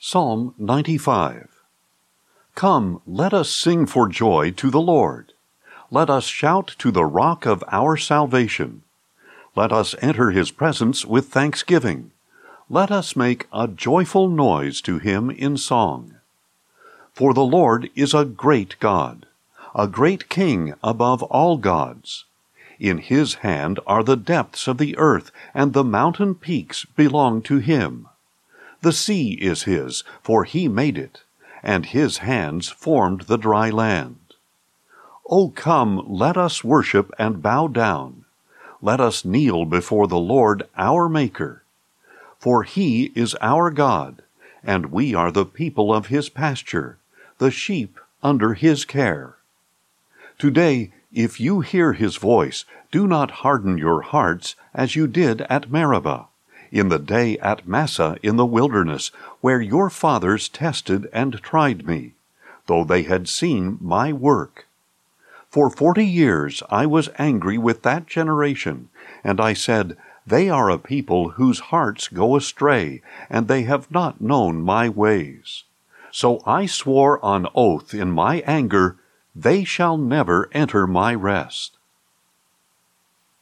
Psalm 95. Come, let us sing for joy to the Lord. Let us shout to the rock of our salvation. Let us enter his presence with thanksgiving. Let us make a joyful noise to him in song. For the Lord is a great God, a great King above all gods. In his hand are the depths of the earth, and the mountain peaks belong to him. The sea is his, for he made it, and his hands formed the dry land. O come, let us worship and bow down. Let us kneel before the Lord our Maker. For he is our God, and we are the people of his pasture, the sheep under his care. Today, if you hear his voice, do not harden your hearts as you did at Meribah, in the day at Massah in the wilderness, where your fathers tested and tried me, though they had seen my work. For 40 years I was angry with that generation, and I said, They are a people whose hearts go astray, and they have not known my ways. So I swore on oath in my anger, They shall never enter my rest.